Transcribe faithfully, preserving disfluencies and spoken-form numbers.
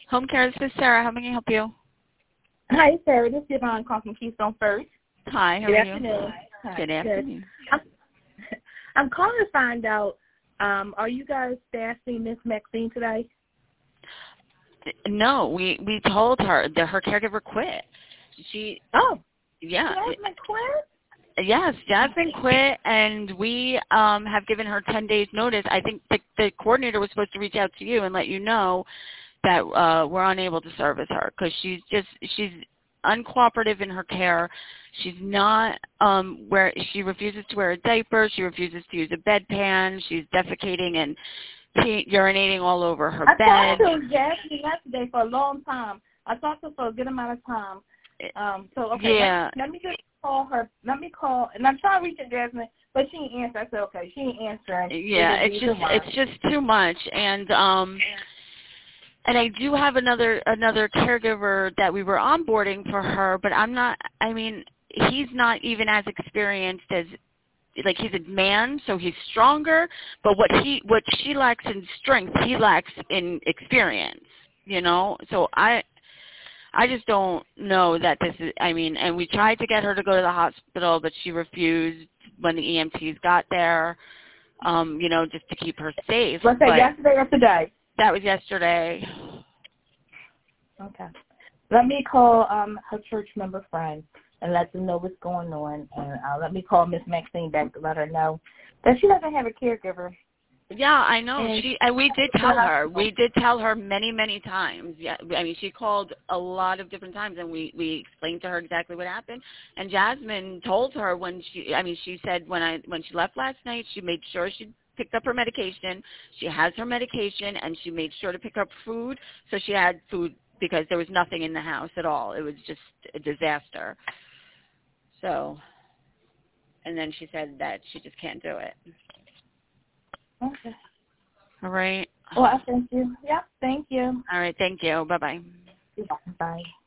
Home care, this is Sarah. How may I help you? Hi, Sarah. This is Yvonne calling from Keystone First. Hi, how Good are afternoon. you? Hi. Good afternoon. I'm, I'm calling to find out, um, are you guys staffing Miss Maxine today? No, we, we told her that her caregiver quit. She, Oh, yeah. Jasmine quit? Yes, Jasmine quit, and we um, have given her ten days notice. I think the, the coordinator was supposed to reach out to you and let you know that uh, we're unable to service her because she's just, she's uncooperative in her care. She's not um, where she refuses to wear a diaper. She refuses to use a bedpan. She's defecating and pee, urinating all over her I bed. talked to Jasmine yesterday for a long time. I talked to her for a good amount of time. Um, so, okay, Yeah. let, let me just call her. Let me call, and I'm trying to reach her, Jasmine, but she ain't answer. I said, okay, she ain't answering. Yeah, it's just it's just too much, and um, and I do have another another caregiver that we were onboarding for her, but I'm not. I mean, he's not even as experienced as. Like he's a man, so he's stronger. But what he, what she lacks in strength, he lacks in experience. You know, so I, I just don't know that this is. I mean, and we tried to get her to go to the hospital, but she refused when the E M Ts got there. Um, you know, just to keep her safe. Was that yesterday or today? That was yesterday. Okay. Let me call um her church member friend and let them know what's going on. And uh, let me call Miss Maxine back to let her know that she doesn't have a caregiver. Yeah, I know. And She and we did tell her. We did tell her many, many times. Yeah, I mean, she called a lot of different times, and we we explained to her exactly what happened. And Jasmine told her when she. I mean, she said when I when she left last night, she made sure she picked up her medication. She has her medication, and she made sure to pick up food. So she had food because there was nothing in the house at all. It was just a disaster. So, and then she said that she just can't do it. Okay. All right. Well, I thank you. Yep, thank you. All right. Thank you. Bye-bye. Bye.